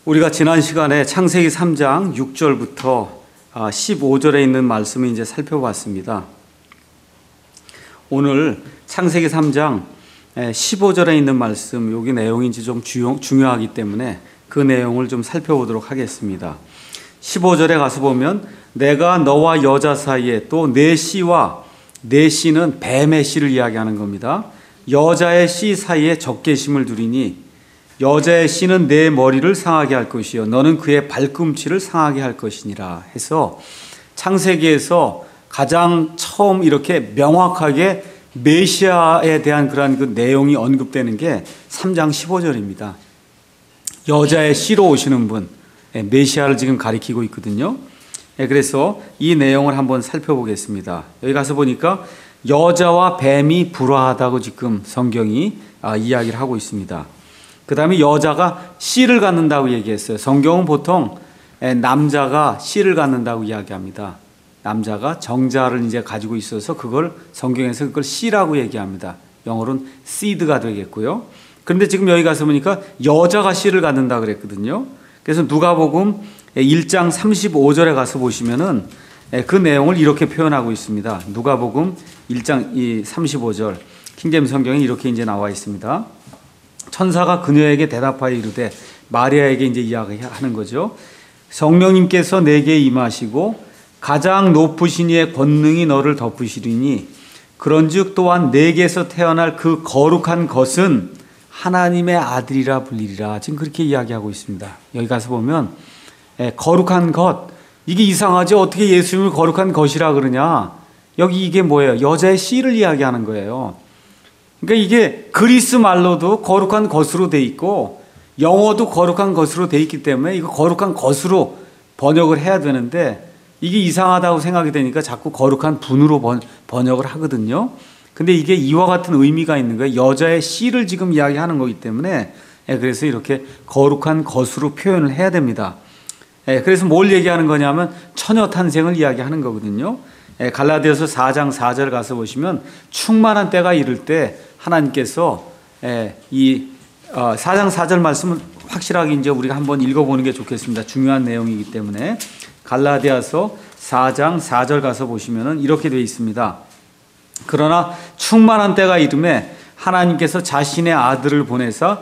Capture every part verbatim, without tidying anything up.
우리가 지난 시간에 창세기 삼 장 육 절부터 십오 절에 있는 말씀을 이제 살펴봤습니다. 오늘 창세기 삼 장 십오 절에 있는 말씀, 여기 내용이 이제 좀 중요하기 때문에 그 내용을 좀 살펴보도록 하겠습니다. 십오 절에 가서 보면 내가 너와 여자 사이에 또 내 씨와 내 씨는 뱀의 씨를 이야기하는 겁니다. 여자의 씨 사이에 적개심을 두리니 여자의 씨는 내 머리를 상하게 할 것이요 너는 그의 발꿈치를 상하게 할 것이니라 해서 창세기에서 가장 처음 이렇게 명확하게 메시아에 대한 그러한 그 내용이 언급되는 게 삼 장 십오 절입니다. 여자의 씨로 오시는 분, 메시아를 지금 가리키고 있거든요. 그래서 이 내용을 한번 살펴보겠습니다. 여기 가서 보니까 여자와 뱀이 불화하다고 지금 성경이 이야기를 하고 있습니다. 그 다음에 여자가 씨를 갖는다고 얘기했어요. 성경은 보통 남자가 씨를 갖는다고 이야기합니다. 남자가 정자를 이제 가지고 있어서 그걸 성경에서 그걸 씨라고 얘기합니다. 영어로는 seed가 되겠고요. 그런데 지금 여기 가서 보니까 여자가 씨를 갖는다 그랬거든요. 그래서 누가복음 일 장 삼십오 절에 가서 보시면은 그 내용을 이렇게 표현하고 있습니다. 누가복음 일 장 삼십오 절 킹제임스 성경에 이렇게 이제 나와 있습니다. 천사가 그녀에게 대답하여 이르되, 마리아에게 이제 이야기하는 거죠. 성령님께서 내게 임하시고 가장 높으신 이의 권능이 너를 덮으시리니 그런즉 또한 내게서 태어날 그 거룩한 것은 하나님의 아들이라 불리리라. 지금 그렇게 이야기하고 있습니다. 여기 가서 보면 에, 거룩한 것, 이게 이상하죠. 어떻게 예수님을 거룩한 것이라 그러냐. 여기 이게 뭐예요? 여자의 씨를 이야기하는 거예요. 그러니까 이게 그리스 말로도 거룩한 것으로 돼 있고 영어도 거룩한 것으로 돼 있기 때문에 이거 거룩한 것으로 번역을 해야 되는데 이게 이상하다고 생각이 되니까 자꾸 거룩한 분으로 번, 번역을 하거든요. 근데 이게 이와 같은 의미가 있는 거예요. 여자의 씨를 지금 이야기하는 거기 때문에 그래서 이렇게 거룩한 것으로 표현을 해야 됩니다. 그래서 뭘 얘기하는 거냐면 처녀 탄생을 이야기하는 거거든요. 갈라디아서 사 장 사 절 가서 보시면 충만한 때가 이를 때 하나님께서 이 사 장 사 절 말씀은 확실하게 이제 우리가 한번 읽어보는 게 좋겠습니다. 중요한 내용이기 때문에 갈라디아서 사 장 사 절 가서 보시면은 이렇게 되어 있습니다. 그러나 충만한 때가 이름에 하나님께서 자신의 아들을 보내사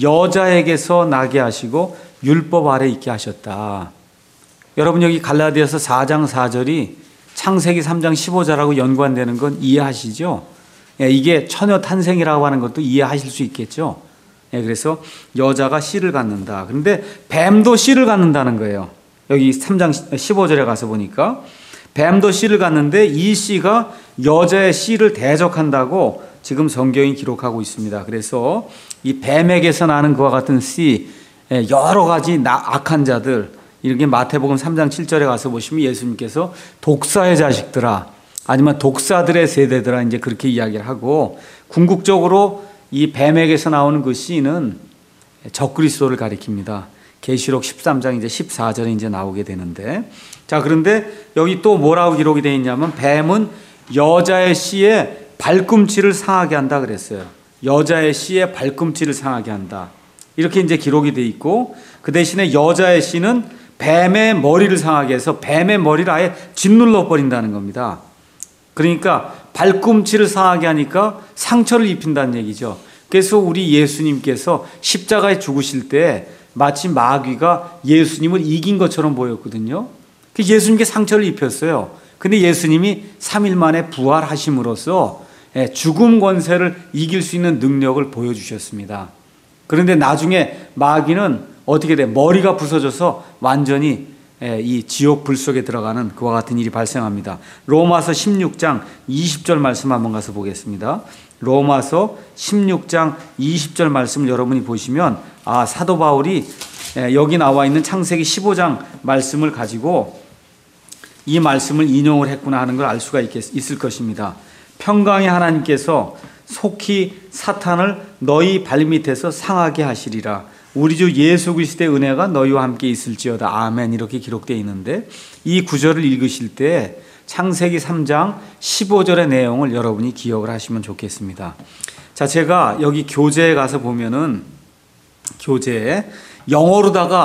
여자에게서 나게 하시고 율법 아래 있게 하셨다. 여러분 여기 갈라디아서 사 장 사 절이 창세기 삼 장 십오 절하고 연관되는 건 이해하시죠? 이게 처녀 탄생이라고 하는 것도 이해하실 수 있겠죠? 그래서 여자가 씨를 갖는다. 그런데 뱀도 씨를 갖는다는 거예요. 여기 삼 장 십오 절에 가서 보니까 뱀도 씨를 갖는데 이 씨가 여자의 씨를 대적한다고 지금 성경이 기록하고 있습니다. 그래서 이 뱀에게서 나는 그와 같은 씨, 여러 가지 악한 자들, 이렇게 마태복음 삼 장 칠 절에 가서 보시면 예수님께서 독사의 자식들아, 아니면 독사들의 세대들아, 이제 그렇게 이야기를 하고, 궁극적으로 이 뱀에게서 나오는 그 씨는 적그리스도를 가리킵니다. 계시록 십삼 장 이제 십사 절에 이제 나오게 되는데, 자, 그런데 여기 또 뭐라고 기록이 되어 있냐면 뱀은 여자의 씨의 발꿈치를 상하게 한다 그랬어요. 여자의 씨의 발꿈치를 상하게 한다. 이렇게 이제 기록이 되어 있고, 그 대신에 여자의 씨는 뱀의 머리를 상하게 해서 뱀의 머리를 아예 짓눌러 버린다는 겁니다. 그러니까 발꿈치를 상하게 하니까 상처를 입힌다는 얘기죠. 그래서 우리 예수님께서 십자가에 죽으실 때 마치 마귀가 예수님을 이긴 것처럼 보였거든요. 예수님께 상처를 입혔어요. 근데 예수님이 삼 일 만에 부활하심으로써 죽음 권세를 이길 수 있는 능력을 보여주셨습니다. 그런데 나중에 마귀는 어떻게 돼? 머리가 부서져서 완전히 이 지옥 불 속에 들어가는 그와 같은 일이 발생합니다. 로마서 십육 장 이십 절 말씀 한번 가서 보겠습니다. 로마서 십육 장 이십 절 말씀을 여러분이 보시면 아, 사도 바울이 여기 나와 있는 창세기 십오 장 말씀을 가지고 이 말씀을 인용을 했구나 하는 걸 알 수가 있겠, 있을 것입니다. 평강의 하나님께서 속히 사탄을 너희 발밑에서 상하게 하시리라. 우리 주 예수 그리스도의 은혜가 너희와 함께 있을지어다. 아멘. 이렇게 기록되어 있는데 이 구절을 읽으실 때 창세기 삼 장 십오 절의 내용을 여러분이 기억을 하시면 좋겠습니다. 자, 제가 여기 교재에 가서 보면은 교재에 영어로다가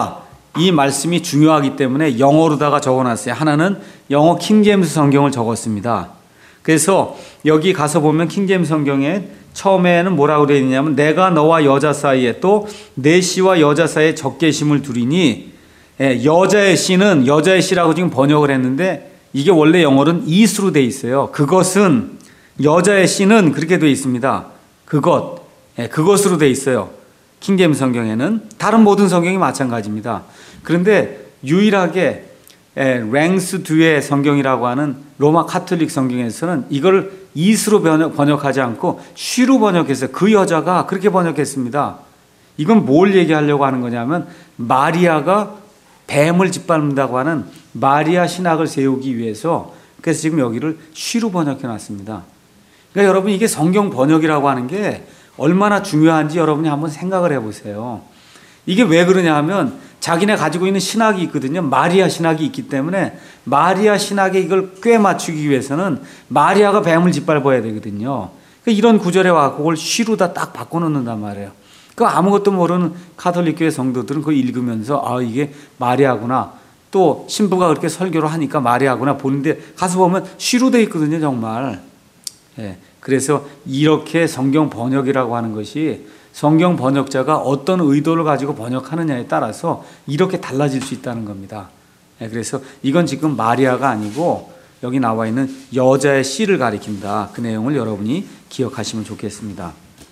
이 말씀이 중요하기 때문에 영어로다가 적어놨어요. 하나는 영어 킹제임스 성경을 적었습니다. 그래서 여기 가서 보면 킹제임스 성경에 처음에는 뭐라고 되어 있냐면 내가 너와 여자 사이에 또 내 씨와 여자 사이에 적개심을 두리니, 예, 여자의 씨는 여자의 씨라고 지금 번역을 했는데 이게 원래 영어로는 이스로 되어 있어요. 그것은 여자의 씨는 그렇게 되어 있습니다. 그것, 예, 그것으로 되어 있어요. 킹제임스 성경에는. 다른 모든 성경이 마찬가지입니다. 그런데 유일하게 예, 랭스 뒤의 성경이라고 하는 로마 카톨릭 성경에서는 이걸 이스로 번역, 번역하지 않고 쉬로 번역했어요. 그 여자가 그렇게 번역했습니다. 이건 뭘 얘기하려고 하는 거냐면 마리아가 뱀을 짓밟는다고 하는 마리아 신학을 세우기 위해서, 그래서 지금 여기를 쉬로 번역해 놨습니다. 그러니까 여러분, 이게 성경 번역이라고 하는 게 얼마나 중요한지 여러분이 한번 생각을 해보세요. 이게 왜 그러냐 하면 자기네 가지고 있는 신학이 있거든요. 마리아 신학이 있기 때문에 마리아 신학에 이걸 꿰 맞추기 위해서는 마리아가 뱀을 짓밟아야 되거든요. 그러니까 이런 구절에 와서 그걸 쉬로다 딱 바꿔놓는단 말이에요. 그 아무것도 모르는 가톨릭 교회 성도들은 그걸 읽으면서 아, 이게 마리아구나, 또 신부가 그렇게 설교를 하니까 마리아구나 보는데 가서 보면 쉬로 돼 있거든요, 정말. 예, 그래서 이렇게 성경 번역이라고 하는 것이 성경 번역자가 어떤 의도를 가지고 번역하느냐에 따라서 이렇게 달라질 수 있다는 겁니다. 예, 그래서 이건 지금 마리아가 아니고 여기 나와 있는 여자의 씨를 가리킨다. 그 내용을 여러분이 기억하시면 좋겠습니다.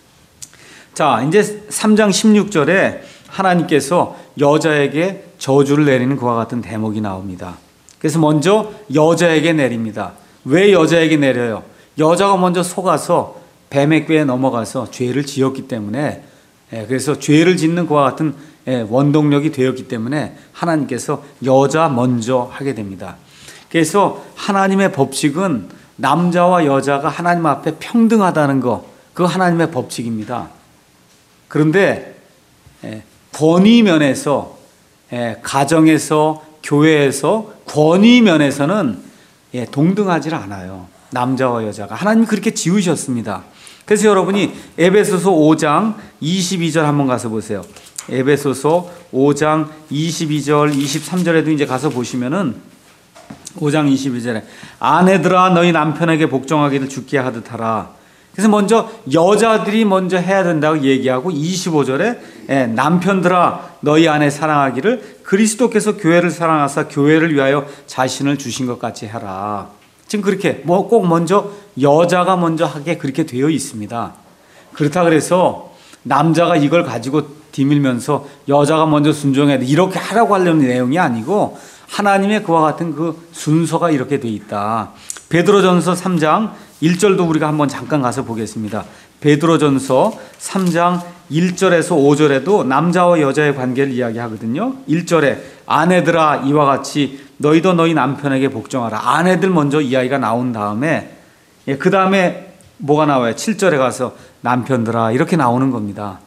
자, 이제 삼 장 십육 절에 하나님께서 여자에게 저주를 내리는 그와 같은 대목이 나옵니다. 그래서 먼저 여자에게 내립니다. 왜 여자에게 내려요? 여자가 먼저 속아서 뱀의 꾀에 넘어가서 죄를 지었기 때문에, 그래서 죄를 짓는 그와 같은 원동력이 되었기 때문에 하나님께서 여자 먼저 하게 됩니다. 그래서 하나님의 법칙은 남자와 여자가 하나님 앞에 평등하다는 거, 그 하나님의 법칙입니다. 그런데 권위 면에서, 가정에서, 교회에서 권위 면에서는 동등하지 않아요. 남자와 여자가. 하나님이 그렇게 지으셨습니다. 그래서 여러분이 에베소서 오 장 이십이 절 한번 가서 보세요. 에베소서 오 장 이십이 절, 이십삼 절에도 이제 가서 보시면은 오 장 이십이 절에 아내들아 너희 남편에게 복종하기를 주께 하듯 하라. 그래서 먼저 여자들이 먼저 해야 된다고 얘기하고 이십오 절에 남편들아 너희 아내 사랑하기를 그리스도께서 교회를 사랑하사 교회를 위하여 자신을 주신 것 같이 해라. 지금 그렇게 뭐 꼭 먼저 여자가 먼저 하게 그렇게 되어 있습니다. 그렇다 그래서 남자가 이걸 가지고 뒤밀면서 여자가 먼저 순종해야 돼 이렇게 하라고 하려는 내용이 아니고 하나님의 그와 같은 그 순서가 이렇게 되어 있다. 베드로전서 삼 장 일 절도 우리가 한번 잠깐 가서 보겠습니다. 베드로전서 삼 장 일 절에서 오 절에도 남자와 여자의 관계를 이야기하거든요. 일 절에 아내들아 이와 같이 너희도 너희 남편에게 복종하라. 아내들 먼저 이야기가 나온 다음에 예, 그 다음에 뭐가 나와요? 칠 절에 가서 남편들아 이렇게 나오는 겁니다.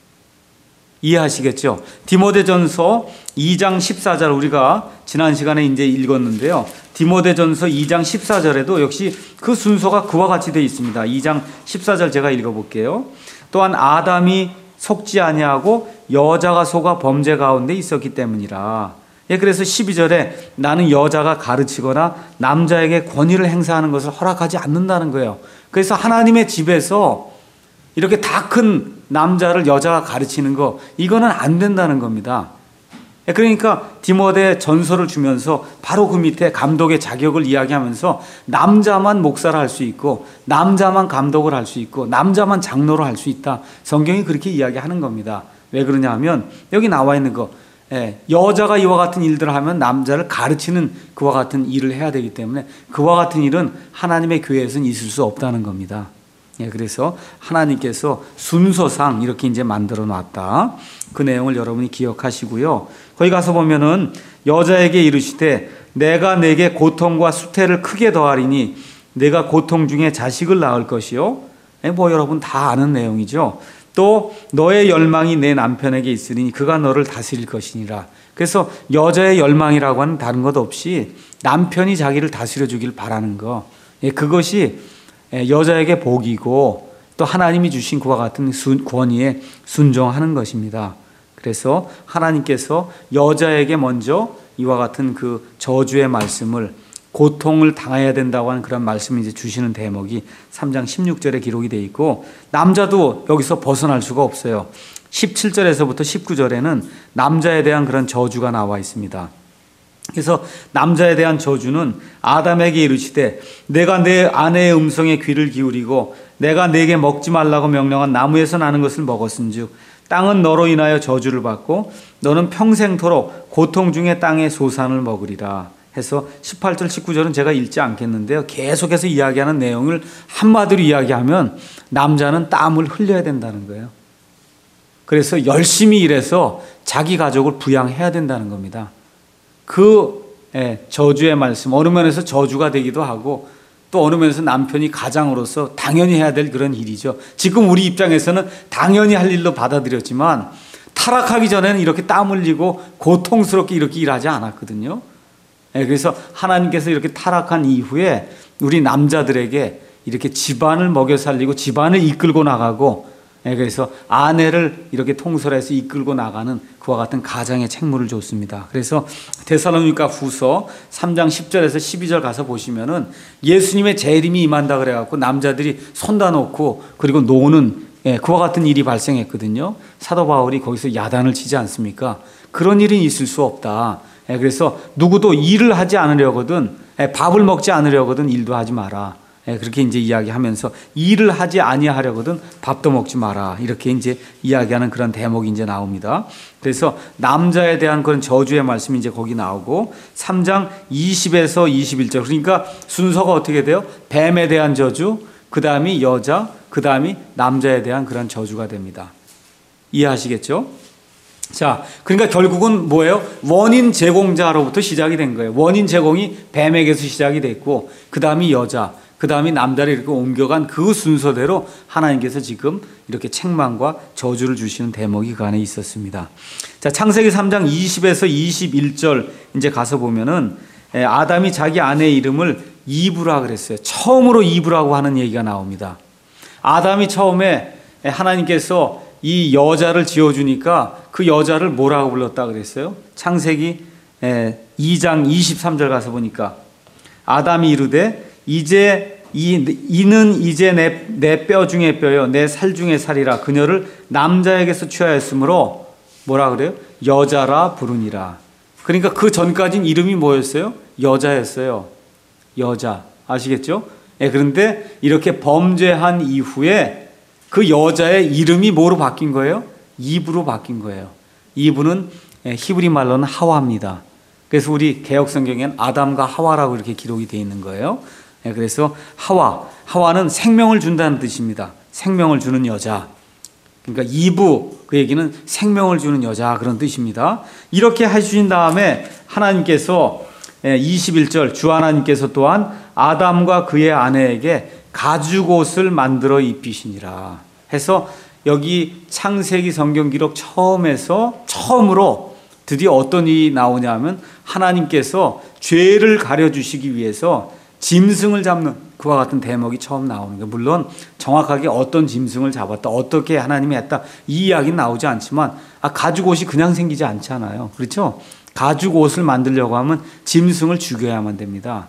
이해하시겠죠? 디모데전서 이 장 십사 절 우리가 지난 시간에 이제 읽었는데요. 디모데전서 이 장 십사 절에도 역시 그 순서가 그와 같이 되어 있습니다. 이 장 십사 절 제가 읽어볼게요. 또한 아담이 속지 아니하고 여자가 속아 범죄 가운데 있었기 때문이라. 예, 그래서 십이 절에 나는 여자가 가르치거나 남자에게 권위를 행사하는 것을 허락하지 않는다는 거예요. 그래서 하나님의 집에서 이렇게 다 큰 남자를 여자가 가르치는 거 이거는 안 된다는 겁니다. 그러니까 디모데 전서를 주면서 바로 그 밑에 감독의 자격을 이야기하면서 남자만 목사를 할 수 있고 남자만 감독을 할 수 있고 남자만 장로를 할 수 있다. 성경이 그렇게 이야기하는 겁니다. 왜 그러냐 하면 여기 나와 있는 거 여자가 이와 같은 일들을 하면 남자를 가르치는 그와 같은 일을 해야 되기 때문에 그와 같은 일은 하나님의 교회에서는 있을 수 없다는 겁니다. 예, 그래서 하나님께서 순서상 이렇게 이제 만들어 놨다. 그 내용을 여러분이 기억하시고요. 거기 가서 보면은 여자에게 이르시되 내가 내게 고통과 수태를 크게 더하리니 내가 고통 중에 자식을 낳을 것이요. 예, 뭐 여러분 다 아는 내용이죠. 또 너의 열망이 내 남편에게 있으니 그가 너를 다스릴 것이니라. 그래서 여자의 열망이라고 하는 다른 것 없이 남편이 자기를 다스려 주길 바라는 거. 예, 그것이 여자에게 복이고 또 하나님이 주신 그와 같은 권위에 순종하는 것입니다. 그래서 하나님께서 여자에게 먼저 이와 같은 그 저주의 말씀을, 고통을 당해야 된다고 하는 그런 말씀을 이제 주시는 대목이 삼 장 십육 절에 기록이 되어 있고, 남자도 여기서 벗어날 수가 없어요. 십칠 절에서부터 십구 절에는 남자에 대한 그런 저주가 나와 있습니다. 그래서 남자에 대한 저주는 아담에게 이르시되 내가 내 아내의 음성에 귀를 기울이고 내가 내게 먹지 말라고 명령한 나무에서 나는 것을 먹었은즉 땅은 너로 인하여 저주를 받고 너는 평생토록 고통 중에 땅의 소산을 먹으리라 해서 십팔 절 십구 절은 제가 읽지 않겠는데요, 계속해서 이야기하는 내용을 한마디로 이야기하면 남자는 땀을 흘려야 된다는 거예요. 그래서 열심히 일해서 자기 가족을 부양해야 된다는 겁니다. 그 예, 저주의 말씀, 어느 면에서 저주가 되기도 하고 또 어느 면에서 남편이 가장으로서 당연히 해야 될 그런 일이죠. 지금 우리 입장에서는 당연히 할 일로 받아들였지만 타락하기 전에는 이렇게 땀 흘리고 고통스럽게 이렇게 일하지 않았거든요. 예, 그래서 하나님께서 이렇게 타락한 이후에 우리 남자들에게 이렇게 집안을 먹여 살리고 집안을 이끌고 나가고, 예, 그래서 아내를 이렇게 통솔해서 이끌고 나가는 그와 같은 가장의 책무를 줬습니다. 그래서 데살로니가 후서 삼 장 십 절에서 십이 절 가서 보시면은 예수님의 재림이 임한다 그래갖고 남자들이 손다 놓고 그리고 노는, 예, 그와 같은 일이 발생했거든요. 사도 바울이 거기서 야단을 치지 않습니까? 그런 일은 있을 수 없다. 예, 그래서 누구도 일을 하지 않으려거든, 예, 밥을 먹지 않으려거든 일도 하지 마라. 예, 그렇게 이제 이야기하면서 일을 하지 아니하려거든 밥도 먹지 마라. 이렇게 이제 이야기하는 그런 대목이 이제 나옵니다. 그래서 남자에 대한 그런 저주의 말씀이 이제 거기 나오고 삼 장 이십에서 이십일 절, 그러니까 순서가 어떻게 돼요? 뱀에 대한 저주, 그 다음이 여자, 그 다음이 남자에 대한 그런 저주가 됩니다. 이해하시겠죠? 자, 그러니까 결국은 뭐예요? 원인 제공자로부터 시작이 된 거예요. 원인 제공이 뱀에게서 시작이 됐고, 그 다음이 여자, 그 다음이 남자를 이렇게 옮겨간 그 순서대로 하나님께서 지금 이렇게 책망과 저주를 주시는 대목이 그 안에 있었습니다. 자, 창세기 삼 장 이십에서 이십일 절 이제 가서 보면은 아담이 자기 아내의 이름을 이브라 그랬어요. 처음으로 이브라고 하는 얘기가 나옵니다. 아담이 처음에 하나님께서 이 여자를 지어주니까 그 여자를 뭐라고 불렀다 그랬어요? 창세기 이 장 이십삼 절 가서 보니까 아담이 이르되 이제 이, 이는 이제 내, 내 뼈 중에 뼈요 내 살 중에 살이라 그녀를 남자에게서 취하였으므로 뭐라 그래요? 여자라 부르니라. 그러니까 그 전까지는 이름이 뭐였어요? 여자였어요. 여자. 아시겠죠? 예, 그런데 이렇게 범죄한 이후에 그 여자의 이름이 뭐로 바뀐 거예요? 이브로 바뀐 거예요. 이브는 히브리 말로는 하와입니다. 그래서 우리 개역 성경에는 아담과 하와라고 이렇게 기록이 되어 있는 거예요. 그래서 하와, 하와는 생명을 준다는 뜻입니다. 생명을 주는 여자. 그러니까 이브, 그 얘기는 생명을 주는 여자, 그런 뜻입니다. 이렇게 해주신 다음에 하나님께서 이십일 절, 주 하나님께서 또한 아담과 그의 아내에게 가죽옷을 만들어 입히시니라 해서 여기 창세기 성경 기록 처음에서 처음으로 드디어 어떤 일이 나오냐면 하나님께서 죄를 가려주시기 위해서 짐승을 잡는 그와 같은 대목이 처음 나오는 거예요. 물론 정확하게 어떤 짐승을 잡았다, 어떻게 하나님이 했다, 이 이야기는 나오지 않지만 아, 가죽옷이 그냥 생기지 않잖아요. 그렇죠? 가죽옷을 만들려고 하면 짐승을 죽여야만 됩니다.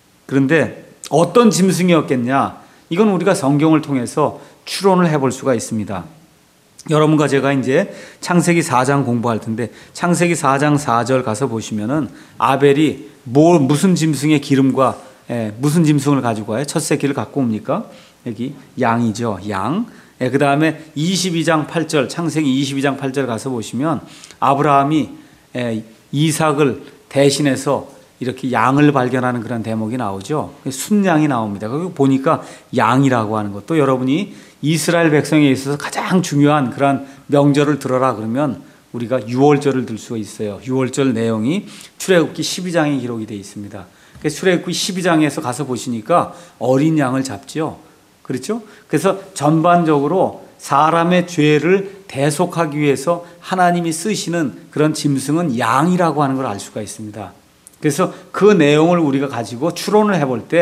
그런데 어떤 짐승이었겠냐? 이건 우리가 성경을 통해서 추론을 해볼 수가 있습니다. 여러분과 제가 이제 창세기 사 장 공부할 텐데 창세기 사 장 사 절 가서 보시면은 아벨이 뭐 무슨 짐승의 기름과 예, 무슨 짐승을 가지고 와요? 첫 새끼를 갖고 옵니까? 여기 양이죠. 양. 예, 그 다음에 이십이 장 팔 절, 창세기 이십이 장 팔 절 가서 보시면 아브라함이 예, 이삭을 대신해서 이렇게 양을 발견하는 그런 대목이 나오죠. 순양이 나옵니다. 거기 보니까 양이라고 하는 것도 여러분이 이스라엘 백성에 있어서 가장 중요한 그런 명절을 들어라 그러면 우리가 유월절을 들 수가 있어요. 유월절 내용이 출애굽기 십이 장에 기록이 되어 있습니다. 그래서 출애굽기 십이 장에서 가서 보시니까 어린 양을 잡죠. 그렇죠? 그래서 전반적으로 사람의 죄를 대속하기 위해서 하나님이 쓰시는 그런 짐승은 양이라고 하는 걸 알 수가 있습니다. 그래서 그 내용을 우리가 가지고 추론을 해볼 때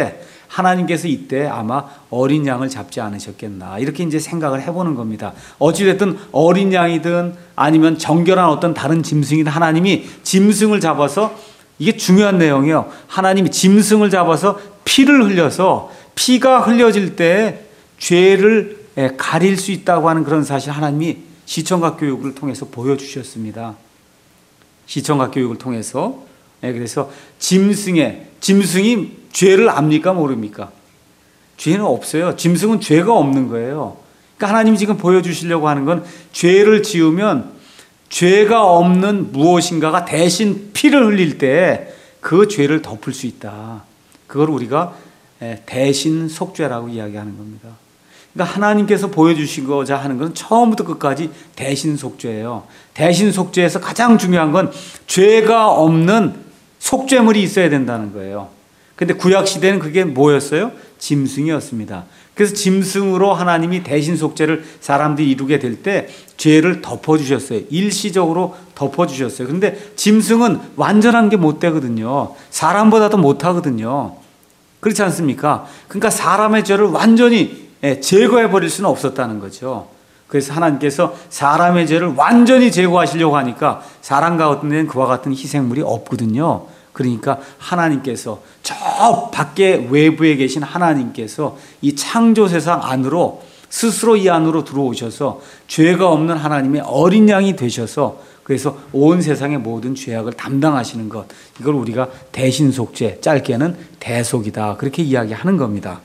하나님께서 이때 아마 어린 양을 잡지 않으셨겠나 이렇게 이제 생각을 해보는 겁니다. 어찌됐든 어린 양이든 아니면 정결한 어떤 다른 짐승이든 하나님이 짐승을 잡아서, 이게 중요한 내용이에요. 하나님이 짐승을 잡아서 피를 흘려서 피가 흘려질 때 죄를 가릴 수 있다고 하는 그런 사실 하나님이 시청각 교육을 통해서 보여주셨습니다. 시청각 교육을 통해서. 그래서 짐승의 짐승이 죄를 압니까 모릅니까? 죄는 없어요. 짐승은 죄가 없는 거예요. 그러니까 하나님이 지금 보여주시려고 하는 건 죄를 지으면 죄가 없는 무엇인가가 대신 피를 흘릴 때 그 죄를 덮을 수 있다. 그걸 우리가 대신 속죄라고 이야기하는 겁니다. 그러니까 하나님께서 보여주시고자 하는 건 처음부터 끝까지 대신 속죄예요. 대신 속죄에서 가장 중요한 건 죄가 없는 속죄물이 있어야 된다는 거예요. 근데 구약 시대는 그게 뭐였어요? 짐승이었습니다. 그래서 짐승으로 하나님이 대신 속죄를 사람들이 이루게 될 때 죄를 덮어주셨어요. 일시적으로 덮어주셨어요. 그런데 짐승은 완전한 게 못 되거든요. 사람보다도 못하거든요. 그렇지 않습니까? 그러니까 사람의 죄를 완전히 제거해 버릴 수는 없었다는 거죠. 그래서 하나님께서 사람의 죄를 완전히 제거하시려고 하니까 사람 가운데는 그와 같은 희생물이 없거든요. 그러니까 하나님께서 저 밖에 외부에 계신 하나님께서 이 창조 세상 안으로 스스로 이 안으로 들어오셔서 죄가 없는 하나님의 어린 양이 되셔서 그래서 온 세상의 모든 죄악을 담당하시는 것, 이걸 우리가 대신 속죄, 짧게는 대속이다, 그렇게 이야기하는 겁니다.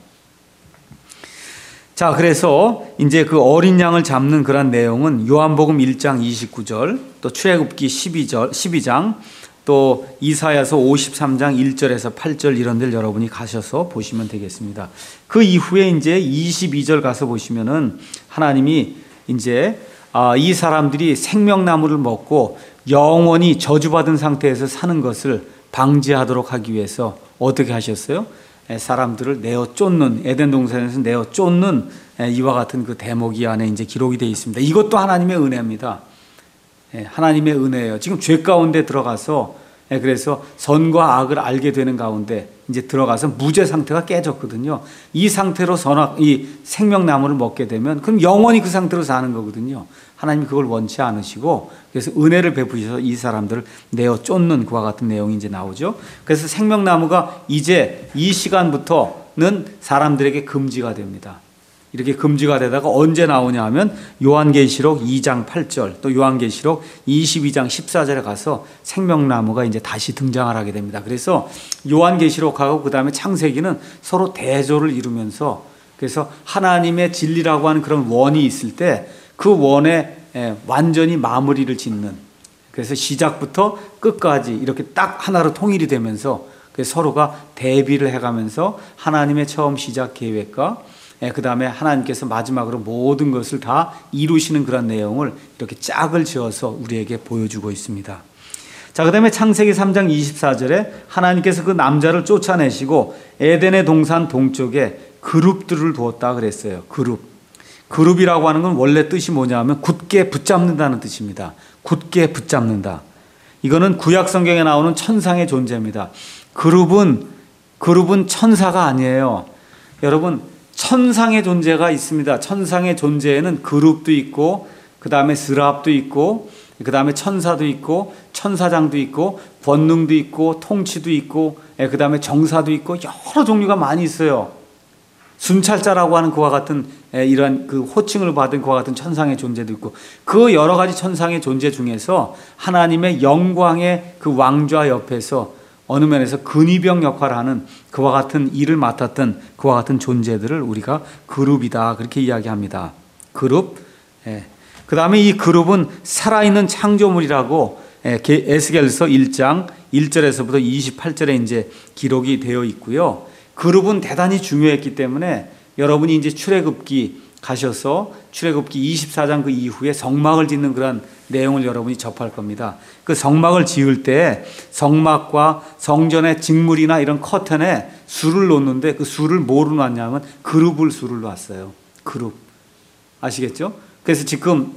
자, 그래서 이제 그 어린 양을 잡는 그런 내용은 요한복음 일 장 이십구 절, 또 출애굽기 십이 절, 십이 장, 또 이사야서 오십삼 장 일 절에서 팔 절 이런 데를 여러분이 가셔서 보시면 되겠습니다. 그 이후에 이제 이십이 절 가서 보시면은 하나님이 이제 이 사람들이 생명나무를 먹고 영원히 저주받은 상태에서 사는 것을 방지하도록 하기 위해서 어떻게 하셨어요? 사람들을 내어 쫓는, 에덴 동산에서 내어 쫓는 이와 같은 그 대목이 안에 이제 기록이 되어 있습니다. 이것도 하나님의 은혜입니다. 하나님의 은혜예요. 지금 죄 가운데 들어가서, 그래서 선과 악을 알게 되는 가운데 이제 들어가서 무죄 상태가 깨졌거든요. 이 상태로 선악, 이 생명나무를 먹게 되면 그럼 영원히 그 상태로 사는 거거든요. 하나님이 그걸 원치 않으시고 그래서 은혜를 베푸셔서 이 사람들을 내어 쫓는 그와 같은 내용이 이제 나오죠. 그래서 생명나무가 이제 이 시간부터는 사람들에게 금지가 됩니다. 이렇게 금지가 되다가 언제 나오냐 하면 요한계시록 이 장 팔 절, 또 요한계시록 이십이 장 십사 절에 가서 생명나무가 이제 다시 등장을 하게 됩니다. 그래서 요한계시록하고 그 다음에 창세기는 서로 대조를 이루면서 그래서 하나님의 진리라고 하는 그런 원이 있을 때 그 원에 완전히 마무리를 짓는, 그래서 시작부터 끝까지 이렇게 딱 하나로 통일이 되면서 서로가 대비를 해가면서 하나님의 처음 시작 계획과 그 다음에 하나님께서 마지막으로 모든 것을 다 이루시는 그런 내용을 이렇게 짝을 지어서 우리에게 보여주고 있습니다. 자, 그 다음에 창세기 삼 장 이십사 절에 하나님께서 그 남자를 쫓아내시고 에덴의 동산 동쪽에 그룹들을 두었다 그랬어요. 그룹. 그룹이라고 하는 건 원래 뜻이 뭐냐 하면 굳게 붙잡는다는 뜻입니다. 굳게 붙잡는다. 이거는 구약 성경에 나오는 천상의 존재입니다. 그룹은, 그룹은 천사가 아니에요. 여러분, 천상의 존재가 있습니다. 천상의 존재에는 그룹도 있고 그 다음에 스랍도 있고 그 다음에 천사도 있고 천사장도 있고 권능도 있고 통치도 있고 그 다음에 정사도 있고 여러 종류가 많이 있어요. 순찰자라고 하는 그와 같은 이러한 그 호칭을 받은 그와 같은 천상의 존재도 있고 그 여러 가지 천상의 존재 중에서 하나님의 영광의 그 왕좌 옆에서 어느 면에서 근위병 역할을 하는 그와 같은 일을 맡았던 그와 같은 존재들을 우리가 그룹이다 그렇게 이야기합니다. 그룹. 예. 그 다음에 이 그룹은 살아있는 창조물이라고 에스겔서 일 장 일 절에서부터 이십팔 절에 이제 기록이 되어 있고요. 그룹은 대단히 중요했기 때문에 여러분이 이제 출애굽기 가셔서 출애굽기 이십사 장 그 이후에 성막을 짓는 그런 내용을 여러분이 접할 겁니다. 그 성막을 지을 때 성막과 성전의 직물이나 이런 커튼에 수를 놓는데 그 수를 뭐로 놨냐면 그룹을 수를 놨어요. 그룹. 아시겠죠? 그래서 지금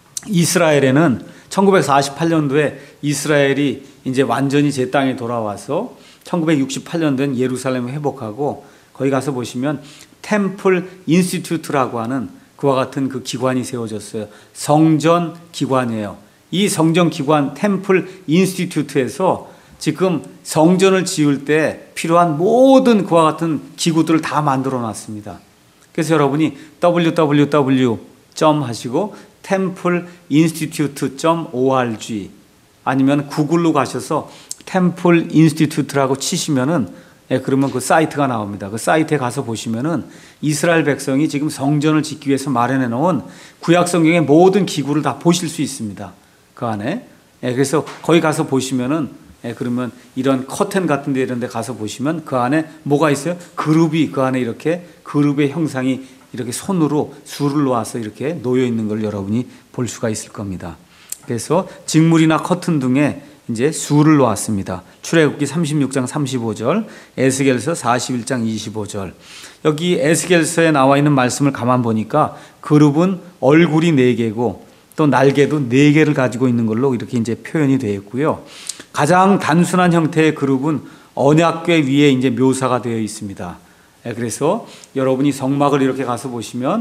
이스라엘에는 천구백사십팔 년도에 이스라엘이 이제 완전히 제 땅에 돌아와서 천구백육십팔 년도엔 예루살렘을 회복하고 거기 가서 보시면 템플 인스티튜트라고 하는 그와 같은 그 기관이 세워졌어요. 성전 기관이에요. 이 성전 기관 템플 인스티튜트에서 지금 성전을 지을 때 필요한 모든 그와 같은 기구들을 다 만들어 놨습니다. 그래서 여러분이 더블유 더블유 더블유 점 하시고 템플 인스티튜트 점 오알지 아니면 구글로 가셔서 템플 인스티튜트라고 치시면은 예, 그러면 그 사이트가 나옵니다. 그 사이트에 가서 보시면은 이스라엘 백성이 지금 성전을 짓기 위해서 마련해 놓은 구약 성경의 모든 기구를 다 보실 수 있습니다. 그 안에. 예, 그래서 거기 가서 보시면은 예, 그러면 이런 커튼 같은 데 이런 데 가서 보시면 그 안에 뭐가 있어요? 그룹이 그 안에 이렇게 그룹의 형상이 이렇게 손으로 줄을 놓아서 이렇게 놓여 있는 걸 여러분이 볼 수가 있을 겁니다. 그래서 직물이나 커튼 등에 이제 수를 놓았습니다. 출애굽기 삼십육 장 삼십오 절, 에스겔서 사십일 장 이십오 절. 여기 에스겔서에 나와 있는 말씀을 가만 보니까 그룹은 얼굴이 네 개고 또 날개도 네 개를 가지고 있는 걸로 이렇게 이제 표현이 되어 있고요. 가장 단순한 형태의 그룹은 언약궤 위에 이제 묘사가 되어 있습니다. 그래서 여러분이 성막을 이렇게 가서 보시면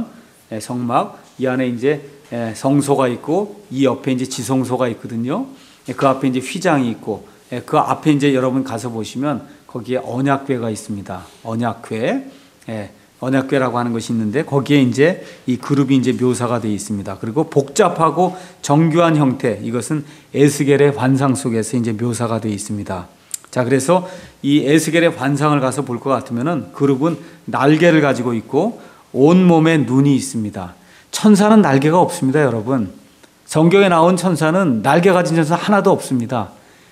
성막 이 안에 이제 성소가 있고 이 옆에 이제 지성소가 있거든요. 그 앞에 이제 휘장이 있고 그 앞에 이제 여러분 가서 보시면 거기에 언약궤가 있습니다. 언약궤, 예, 언약궤라고 하는 것이 있는데 거기에 이제 이 그룹이 이제 묘사가 되어 있습니다. 그리고 복잡하고 정교한 형태, 이것은 에스겔의 환상 속에서 이제 묘사가 되어 있습니다. 자, 그래서 이 에스겔의 환상을 가서 볼 것 같으면은 그룹은 날개를 가지고 있고 온 몸에 눈이 있습니다. 천사는 날개가 없습니다, 여러분. 성경에 나온 천사는 날개 가진 천사 하나도 없습니다.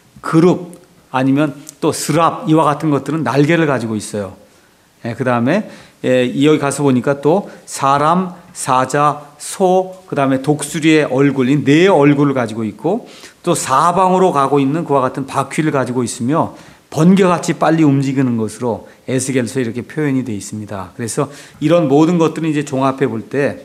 그룹 아니면 또 스랍 이와 같은 것들은 날개를 가지고 있어요. 예, 그 다음에 예, 여기 가서 보니까 또 사람, 사자, 소, 그 다음에 독수리의 얼굴, 이 네 얼굴을 가지고 있고 또 사방으로 가고 있는 그와 같은 바퀴를 가지고 있으며 번개같이 빨리 움직이는 것으로 에스겔서에 이렇게 표현이 되어 있습니다. 그래서 이런 모든 것들을 이제 종합해 볼 때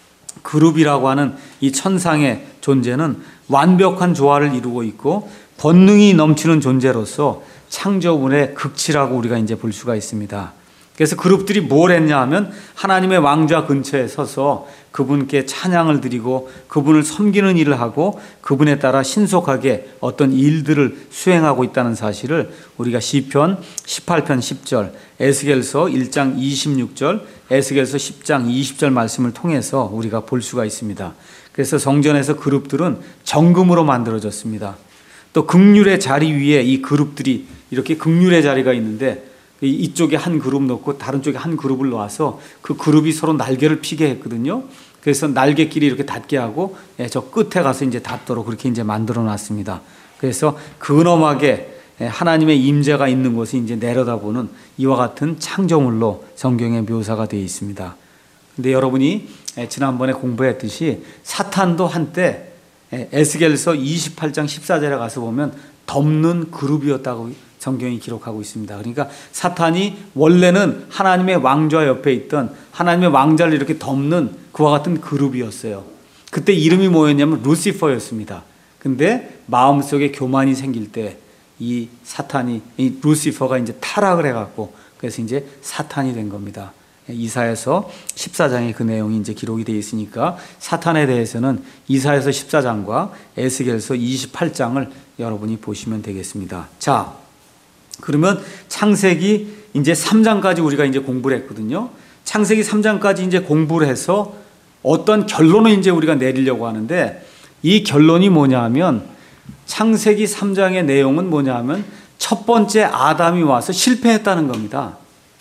그룹이라고 하는 이 천상의 존재는 완벽한 조화를 이루고 있고 권능이 넘치는 존재로서 창조물의 극치라고 우리가 이제 볼 수가 있습니다. 그래서 그룹들이 뭘 했냐 하면 하나님의 왕좌 근처에 서서 그분께 찬양을 드리고 그분을 섬기는 일을 하고 그분에 따라 신속하게 어떤 일들을 수행하고 있다는 사실을 우리가 시편 십팔 편 십 절, 에스겔서 일 장 이십육 절, 에스겔서 십 장 이십 절 말씀을 통해서 우리가 볼 수가 있습니다. 그래서 성전에서 그룹들은 정금으로 만들어졌습니다. 또 극률의 자리 위에 이 그룹들이 이렇게 극률의 자리가 있는데 이쪽에 한 그룹 놓고 다른 쪽에 한 그룹을 놓아서 그 그룹이 서로 날개를 피게 했거든요. 그래서 날개끼리 이렇게 닿게 하고 저 끝에 가서 이제 닿도록 그렇게 이제 만들어 놨습니다. 그래서 근엄하게 하나님의 임재가 있는 곳이 이제 내려다보는 이와 같은 창조물로 성경에 묘사가 되어 있습니다. 근데 여러분이 지난번에 공부했듯이 사탄도 한때 에스겔서 이십팔 장 십사 절에 가서 보면 덮는 그룹이었다고 성경이 기록하고 있습니다. 그러니까 사탄이 원래는 하나님의 왕좌 옆에 있던 하나님의 왕좌를 이렇게 덮는 그와 같은 그룹이었어요. 그때 이름이 뭐였냐면 루시퍼였습니다. 근데 마음속에 교만이 생길 때 이 사탄이, 이 루시퍼가 이제 타락을 해갖고 그래서 이제 사탄이 된 겁니다. 이사야서 십사 장에 그 내용이 이제 기록이 되어 있으니까 사탄에 대해서는 이사야서 십사 장과 에스겔서 이십팔 장을 여러분이 보시면 되겠습니다. 자, 그러면 창세기 이제 삼 장까지 우리가 이제 공부를 했거든요. 창세기 삼 장까지 이제 공부를 해서 어떤 결론을 이제 우리가 내리려고 하는데 이 결론이 뭐냐 하면 창세기 삼 장의 내용은 뭐냐 하면 첫 번째 아담이 와서 실패했다는 겁니다.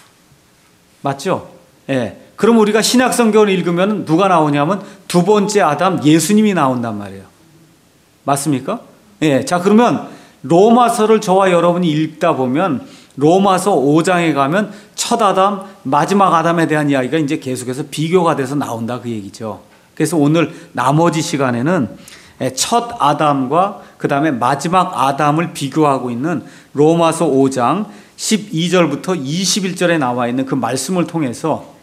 맞죠? 예. 그럼 우리가 신약 성경을 읽으면 누가 나오냐면 두 번째 아담 예수님이 나온단 말이에요. 맞습니까? 예. 자, 그러면 로마서를 저와 여러분이 읽다 보면 로마서 오 장에 가면 첫 아담, 마지막 아담에 대한 이야기가 이제 계속해서 비교가 돼서 나온다 그 얘기죠. 그래서 오늘 나머지 시간에는 첫 아담과 그 다음에 마지막 아담을 비교하고 있는 로마서 오 장 십이 절부터 이십일 절에 나와 있는 그 말씀을 통해서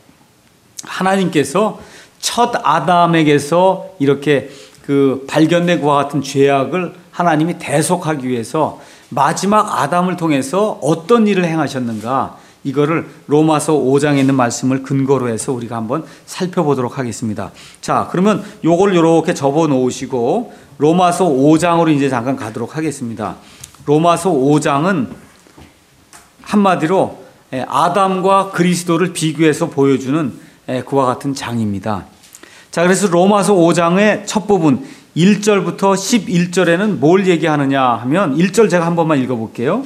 하나님께서 첫 아담에게서 이렇게 그 발견된 그와 같은 죄악을 하나님이 대속하기 위해서 마지막 아담을 통해서 어떤 일을 행하셨는가, 이거를 로마서 오 장에 있는 말씀을 근거로 해서 우리가 한번 살펴보도록 하겠습니다. 자, 그러면 요걸 이렇게 접어 놓으시고 로마서 오 장으로 이제 잠깐 가도록 하겠습니다. 로마서 오 장은 한마디로 아담과 그리스도를 비교해서 보여주는 그와 같은 장입니다. 자, 그래서 로마서 오 장의 첫 부분 일 절부터 십일 절에는 뭘 얘기하느냐 하면 일 절 제가 한 번만 읽어볼게요.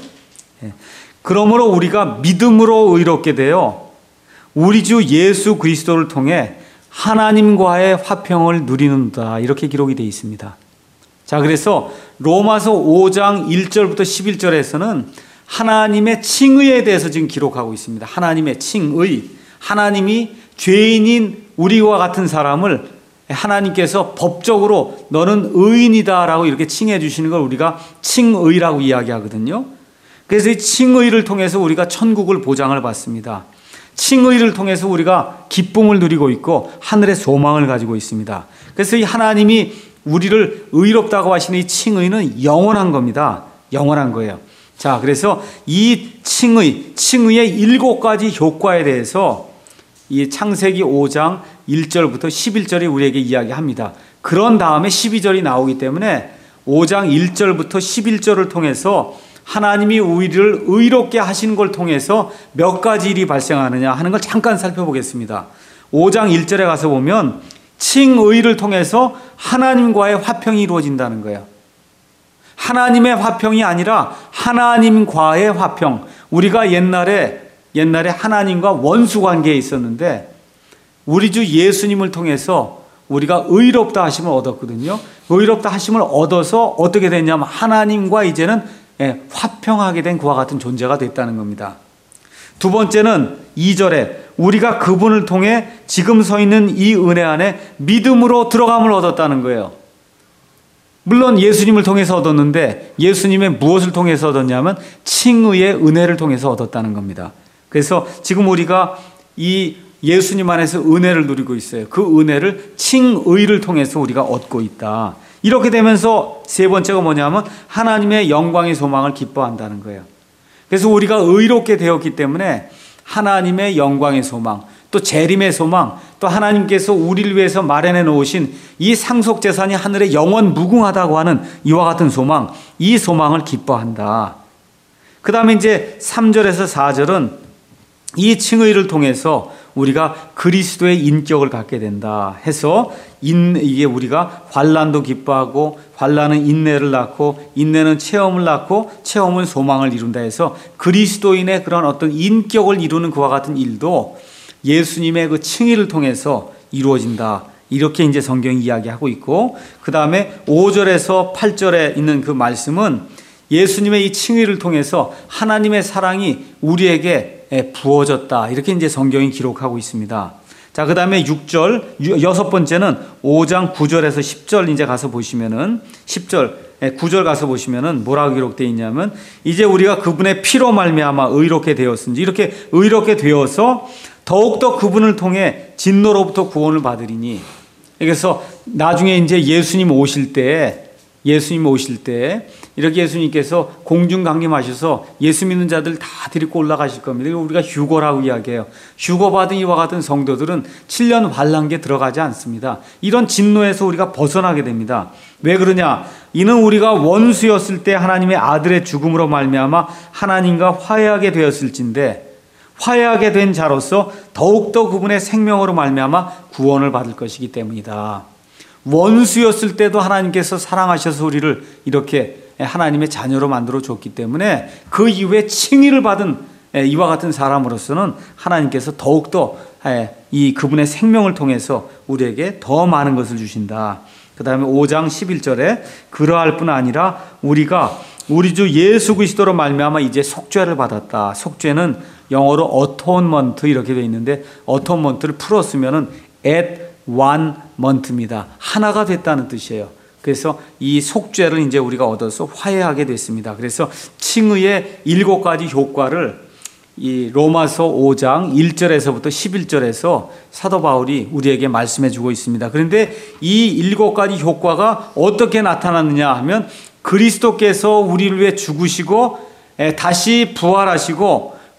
그러므로 우리가 믿음으로 의롭게 되어 우리 주 예수 그리스도를 통해 하나님과의 화평을 누리는다, 이렇게 기록이 되어 있습니다. 자, 그래서 로마서 오 장 일 절부터 십일 절에서는 하나님의 칭의에 대해서 지금 기록하고 있습니다. 하나님의 칭의, 하나님이 죄인인 우리와 같은 사람을 하나님께서 법적으로 너는 의인이다라고 이렇게 칭해 주시는 걸 우리가 칭의라고 이야기하거든요. 그래서 이 칭의를 통해서 우리가 천국을 보장을 받습니다. 칭의를 통해서 우리가 기쁨을 누리고 있고 하늘의 소망을 가지고 있습니다. 그래서 이 하나님이 우리를 의롭다고 하시는 이 칭의는 영원한 겁니다. 영원한 거예요. 자, 그래서 이 칭의, 칭의의 일곱 가지 효과에 대해서 이 창세기 오 장 일 절부터 십일 절이 우리에게 이야기합니다. 그런 다음에 십이 절이 나오기 때문에 오 장 일 절부터 십일 절을 통해서 하나님이 우리를 의롭게 하시는 걸 통해서 몇 가지 일이 발생하느냐 하는 걸 잠깐 살펴보겠습니다. 오 장 일 절에 가서 보면 칭의를 통해서 하나님과의 화평이 이루어진다는 거예요. 하나님의 화평이 아니라 하나님과의 화평. 우리가 옛날에 옛날에 하나님과 원수 관계에 있었는데 우리 주 예수님을 통해서 우리가 의롭다 하심을 얻었거든요. 의롭다 하심을 얻어서 어떻게 됐냐면 하나님과 이제는 화평하게 된 그와 같은 존재가 됐다는 겁니다. 두 번째는 이 절에 우리가 그분을 통해 지금 서 있는 이 은혜 안에 믿음으로 들어감을 얻었다는 거예요. 물론 예수님을 통해서 얻었는데 예수님의 무엇을 통해서 얻었냐면 칭의의 은혜를 통해서 얻었다는 겁니다. 그래서 지금 우리가 이 예수님 안에서 은혜를 누리고 있어요. 그 은혜를 칭의를 통해서 우리가 얻고 있다. 이렇게 되면서 세 번째가 뭐냐면 하나님의 영광의 소망을 기뻐한다는 거예요. 그래서 우리가 의롭게 되었기 때문에 하나님의 영광의 소망, 또 재림의 소망, 또 하나님께서 우리를 위해서 마련해 놓으신 이 상속재산이 하늘에 영원 무궁하다고 하는 이와 같은 소망, 이 소망을 기뻐한다. 그 다음에 이제 삼 절에서 사 절은 이 칭의를 통해서 우리가 그리스도의 인격을 갖게 된다 해서 인, 이게 우리가 환난도 기뻐하고 환난은 인내를 낳고 인내는 체험을 낳고 체험은 소망을 이룬다 해서 그리스도인의 그런 어떤 인격을 이루는 그와 같은 일도 예수님의 그 칭의를 통해서 이루어진다. 이렇게 이제 성경이 이야기하고 있고, 그 다음에 오 절에서 팔 절에 있는 그 말씀은 예수님의 이 칭의를 통해서 하나님의 사랑이 우리에게 부어졌다. 이렇게 이제 성경이 기록하고 있습니다. 자, 그 다음에 육 절, 여섯 번째는 오 장 구 절에서 십 절 이제 가서 보시면은 십 절, 구 절 가서 보시면은 뭐라고 기록되어 있냐면 이제 우리가 그분의 피로 말미암아 의롭게 되었은지 이렇게 의롭게 되어서 더욱더 그분을 통해 진노로부터 구원을 받으리니. 그래서 나중에 이제 예수님 오실 때 예수님 오실 때 이렇게 예수님께서 공중 강림하셔서 예수 믿는 자들 다 데리고 올라가실 겁니다. 우리가 휴거라고 이야기해요. 휴거받은 이와 같은 성도들은 칠 년 환란기에 들어가지 않습니다. 이런 진노에서 우리가 벗어나게 됩니다. 왜 그러냐? 이는 우리가 원수였을 때 하나님의 아들의 죽음으로 말미암아 하나님과 화해하게 되었을진데 화해하게 된 자로서 더욱더 그분의 생명으로 말미암아 구원을 받을 것이기 때문이다. 원수였을 때도 하나님께서 사랑하셔서 우리를 이렇게 하나님의 자녀로 만들어 줬기 때문에 그 이후에 칭의를 받은 이와 같은 사람으로서는 하나님께서 더욱더 이 그분의 생명을 통해서 우리에게 더 많은 것을 주신다. 그 다음에 오 장 십일 절에 그러할 뿐 아니라 우리가 우리 주 예수 그리스도로 말미암아 이제 속죄를 받았다. 속죄는 영어로 atonement 이렇게 되어 있는데 atonement를 풀었으면은 at one month입니다. 하나가 됐다는 뜻이에요. 그래서 이 속죄를 이제 우리가 얻어서 화해하게 됐습니다. 그래서 칭의의 일곱 가지 효과를 이 로마서 오 장 일 절에서부터 십일 절에서 사도 바울이 우리에게 말씀해 주고 있습니다. 그런데 이 일곱 가지 효과가 어떻게 나타났느냐 하면 그리스도께서 우리를 위해 죽으시고 다시 부활하시고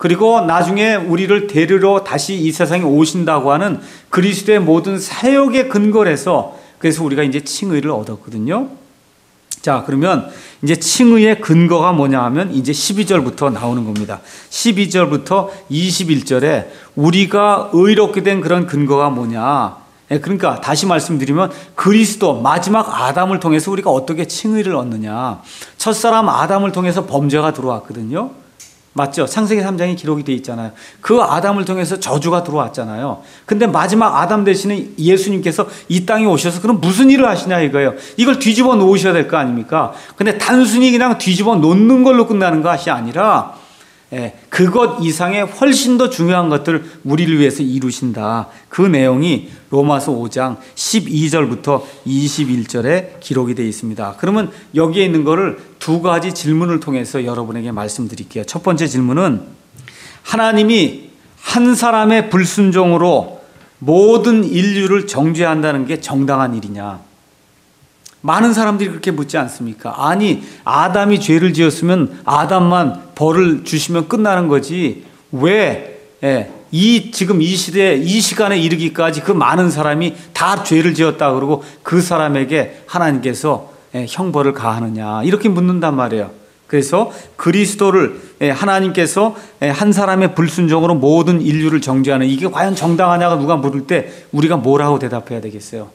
그리고 나중에 우리를 데리러 다시 이 세상에 오신다고 하는 그리스도의 모든 사역의 근거를 해서 그래서 우리가 이제 칭의를 얻었거든요. 자, 그러면 이제 칭의의 근거가 뭐냐 하면 이제 십이 절부터 나오는 겁니다. 십이 절부터 이십일 절에 우리가 의롭게 된 그런 근거가 뭐냐. 그러니까 다시 말씀드리면 그리스도 마지막 아담을 통해서 우리가 어떻게 칭의를 얻느냐. 첫사람 아담을 통해서 범죄가 들어왔거든요. 맞죠? 창세기 삼 장에 기록이 되어 있잖아요. 그 아담을 통해서 저주가 들어왔잖아요. 근데 마지막 아담 대신에 예수님께서 이 땅에 오셔서 그럼 무슨 일을 하시냐 이거예요. 이걸 뒤집어 놓으셔야 될 거 아닙니까? 근데 단순히 그냥 뒤집어 놓는 걸로 끝나는 것이 아니라 예, 그것 이상의 훨씬 더 중요한 것들을 우리를 위해서 이루신다. 그 내용이 로마서 오 장 십이 절부터 이십일 절에 기록이 되어 있습니다. 그러면 여기에 있는 거를 두 가지 질문을 통해서 여러분에게 말씀드릴게요. 첫 번째 질문은 하나님이 한 사람의 불순종으로 모든 인류를 정죄한다는 게 정당한 일이냐? 많은 사람들이 그렇게 묻지 않습니까? 아니, 아담이 죄를 지었으면 아담만 벌을 주시면 끝나는 거지. 왜, 예, 이, 지금 이 시대에, 이 시간에 이르기까지 그 많은 사람이 다 죄를 지었다 그러고 그 사람에게 하나님께서 예, 형벌을 가하느냐. 이렇게 묻는단 말이에요. 그래서 그리스도를 예, 하나님께서 예, 한 사람의 불순종으로 모든 인류를 정죄하는 이게 과연 정당하냐고 누가 물을 때 우리가 뭐라고 대답해야 되겠어요?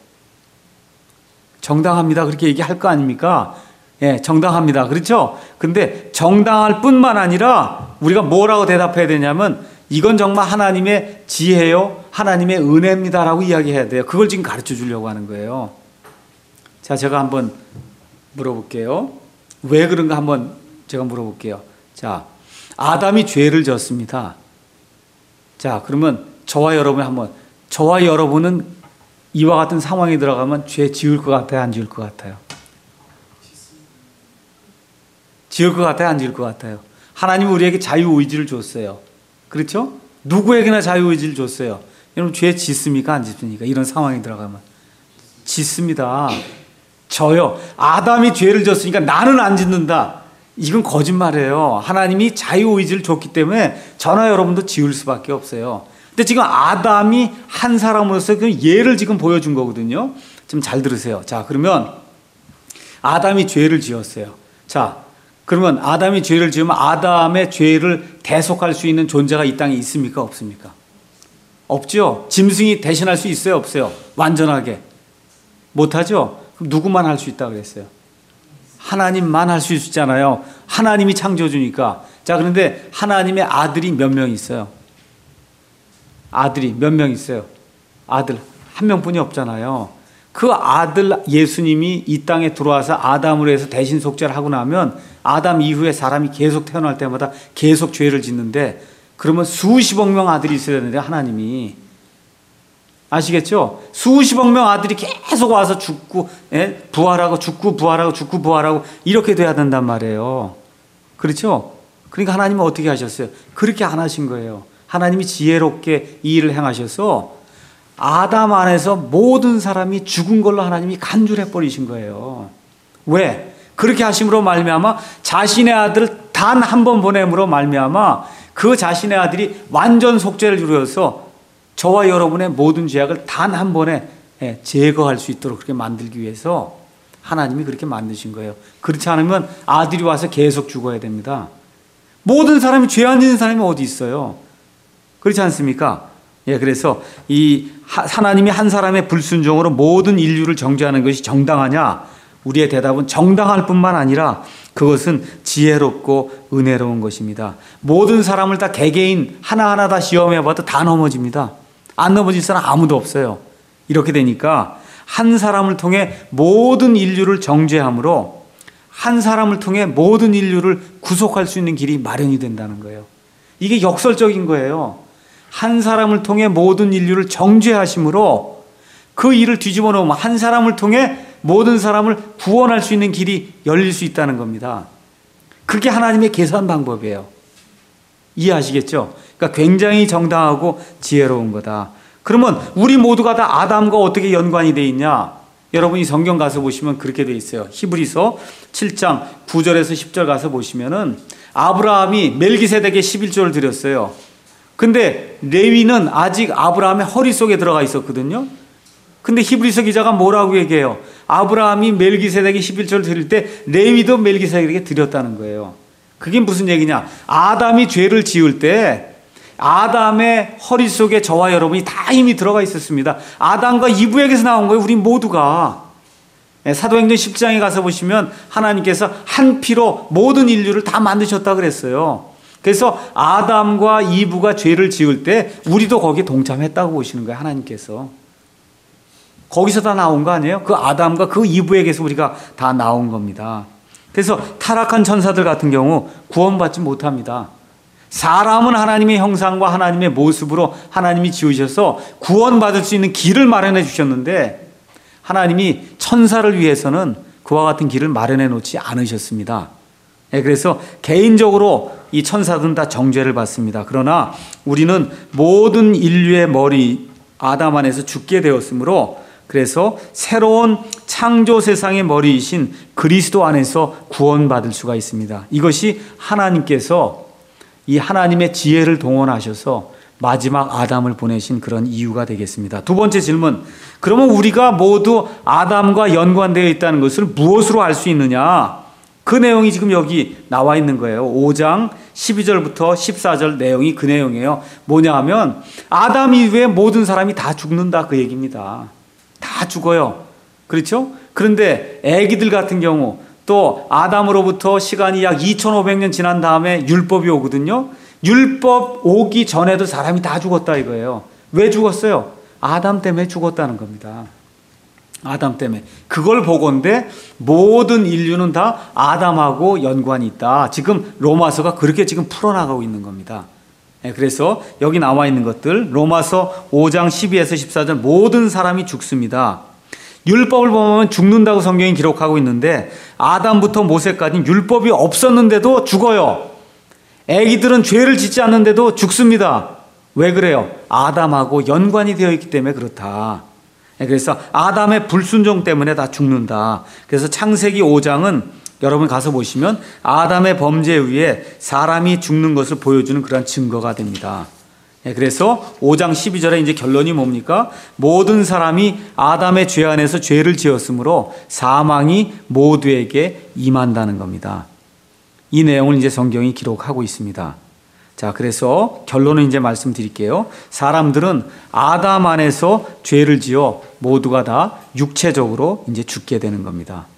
정당합니다. 그렇게 얘기할 거 아닙니까? 예, 정당합니다. 그렇죠? 근데 정당할 뿐만 아니라 우리가 뭐라고 대답해야 되냐면 이건 정말 하나님의 지혜요, 하나님의 은혜입니다라고 이야기해야 돼요. 그걸 지금 가르쳐 주려고 하는 거예요. 자, 제가 한번 물어볼게요. 왜 그런가 한번 제가 물어볼게요. 자, 아담이 죄를 졌습니다. 자, 그러면 저와 여러분 한번, 저와 여러분은 이와 같은 상황에 들어가면 죄 지을 것 같아요? 안 지을 것 같아요? 지을 것 같아요? 안 지을 것 같아요? 하나님은 우리에게 자유의지를 줬어요. 그렇죠? 누구에게나 자유의지를 줬어요. 여러분 죄 짓습니까? 안 짓습니까? 이런 상황에 들어가면 짓습니다. 저요. 아담이 죄를 졌으니까 나는 안 짓는다. 이건 거짓말이에요. 하나님이 자유의지를 줬기 때문에 저나 여러분도 지을 수밖에 없어요. 근데 지금 아담이 한 사람으로서 그 예를 지금 보여준 거거든요. 좀 잘 들으세요. 자, 그러면 아담이 죄를 지었어요. 자, 그러면 아담이 죄를 지으면 아담의 죄를 대속할 수 있는 존재가 이 땅에 있습니까? 없습니까? 없죠. 짐승이 대신할 수 있어요? 없어요? 완전하게. 못하죠? 그럼 누구만 할 수 있다고 그랬어요? 하나님만 할 수 있잖아요. 하나님이 창조주니까. 자, 그런데 하나님의 아들이 몇 명 있어요? 아들이 몇 명 있어요? 아들 한 명뿐이 없잖아요. 그 아들 예수님이 이 땅에 들어와서 아담으로 해서 대신 속죄를 하고 나면 아담 이후에 사람이 계속 태어날 때마다 계속 죄를 짓는데 그러면 수십억 명 아들이 있어야 되는데 하나님이 아시겠죠? 수십억 명 아들이 계속 와서 죽고 예? 부활하고 죽고 부활하고 죽고 부활하고 이렇게 돼야 된단 말이에요. 그렇죠? 그러니까 하나님은 어떻게 하셨어요? 그렇게 안 하신 거예요. 하나님이 지혜롭게 이 일을 행하셔서 아담 안에서 모든 사람이 죽은 걸로 하나님이 간주해 버리신 거예요. 왜? 그렇게 하심으로 말미암아 자신의 아들을 단 한 번 보냄으로 말미암아 그 자신의 아들이 완전 속죄를 이루어서 저와 여러분의 모든 죄악을 단 한 번에 제거할 수 있도록 그렇게 만들기 위해서 하나님이 그렇게 만드신 거예요. 그렇지 않으면 아들이 와서 계속 죽어야 됩니다. 모든 사람이 죄 안 짓는 사람이 어디 있어요? 그렇지 않습니까? 예, 그래서 이 하나님이 한 사람의 불순종으로 모든 인류를 정죄하는 것이 정당하냐? 우리의 대답은 정당할 뿐만 아니라 그것은 지혜롭고 은혜로운 것입니다. 모든 사람을 다 개개인 하나하나 다 시험해봐도 다 넘어집니다. 안 넘어질 사람 아무도 없어요. 이렇게 되니까 한 사람을 통해 모든 인류를 정죄함으로 한 사람을 통해 모든 인류를 구속할 수 있는 길이 마련이 된다는 거예요. 이게 역설적인 거예요. 한 사람을 통해 모든 인류를 정죄하심으로 그 일을 뒤집어 놓으면 한 사람을 통해 모든 사람을 구원할 수 있는 길이 열릴 수 있다는 겁니다. 그게 하나님의 계산 방법이에요. 이해하시겠죠? 그러니까 굉장히 정당하고 지혜로운 거다. 그러면 우리 모두가 다 아담과 어떻게 연관이 돼 있냐? 여러분이 성경 가서 보시면 그렇게 돼 있어요. 히브리서 칠 장 구 절에서 십 절 가서 보시면은 아브라함이 멜기세덱에 십일조를 드렸어요. 근데 레위는 아직 아브라함의 허리 속에 들어가 있었거든요. 근데 히브리서 기자가 뭐라고 얘기해요? 아브라함이 멜기세덱에 십일조를 드릴 때 레위도 멜기세덱에게 드렸다는 거예요. 그게 무슨 얘기냐? 아담이 죄를 지을 때 아담의 허리 속에 저와 여러분이 다 이미 들어가 있었습니다. 아담과 이브에게서 나온 거예요. 우리 모두가. 사도행전 십 장에 가서 보시면 하나님께서 한 피로 모든 인류를 다 만드셨다 그랬어요. 그래서 아담과 이브가 죄를 지을 때 우리도 거기에 동참했다고 보시는 거예요. 하나님께서. 거기서 다 나온 거 아니에요? 그 아담과 그 이브에게서 우리가 다 나온 겁니다. 그래서 타락한 천사들 같은 경우 구원받지 못합니다. 사람은 하나님의 형상과 하나님의 모습으로 하나님이 지으셔서 구원받을 수 있는 길을 마련해 주셨는데 하나님이 천사를 위해서는 그와 같은 길을 마련해 놓지 않으셨습니다. 그래서 개인적으로 이 천사들은 다 정죄를 받습니다. 그러나 우리는 모든 인류의 머리 아담 안에서 죽게 되었으므로 그래서 새로운 창조 세상의 머리이신 그리스도 안에서 구원받을 수가 있습니다. 이것이 하나님께서 이 하나님의 지혜를 동원하셔서 마지막 아담을 보내신 그런 이유가 되겠습니다. 두 번째 질문. 그러면 우리가 모두 아담과 연관되어 있다는 것을 무엇으로 알 수 있느냐? 그 내용이 지금 여기 나와 있는 거예요. 오 장 십이 절부터 십사 절 내용이 그 내용이에요. 뭐냐 하면 아담 이후에 모든 사람이 다 죽는다 그 얘기입니다. 다 죽어요. 그렇죠? 그런데 애기들 같은 경우 또 아담으로부터 시간이 약 이천오백 년 지난 다음에 율법이 오거든요. 율법 오기 전에도 사람이 다 죽었다 이거예요. 왜 죽었어요? 아담 때문에 죽었다는 겁니다. 아담 때문에. 그걸 보건대 모든 인류는 다 아담하고 연관이 있다. 지금 로마서가 그렇게 지금 풀어나가고 있는 겁니다. 그래서 여기 나와 있는 것들 로마서 오 장 십이에서 십사 절 모든 사람이 죽습니다. 율법을 보면 죽는다고 성경이 기록하고 있는데 아담부터 모세까지 율법이 없었는데도 죽어요. 애기들은 죄를 짓지 않는데도 죽습니다. 왜 그래요? 아담하고 연관이 되어 있기 때문에 그렇다. 그래서 아담의 불순종 때문에 다 죽는다. 그래서 창세기 오 장은 여러분 가서 보시면 아담의 범죄에 의해 사람이 죽는 것을 보여주는 그런 증거가 됩니다. 그래서 오 장 십이 절에 이제 결론이 뭡니까? 모든 사람이 아담의 죄 안에서 죄를 지었으므로 사망이 모두에게 임한다는 겁니다. 이 내용을 이제 성경이 기록하고 있습니다. 자, 그래서 결론을 이제 말씀드릴게요. 사람들은 아담 안에서 죄를 지어 모두가 다 육체적으로 이제 죽게 되는 겁니다.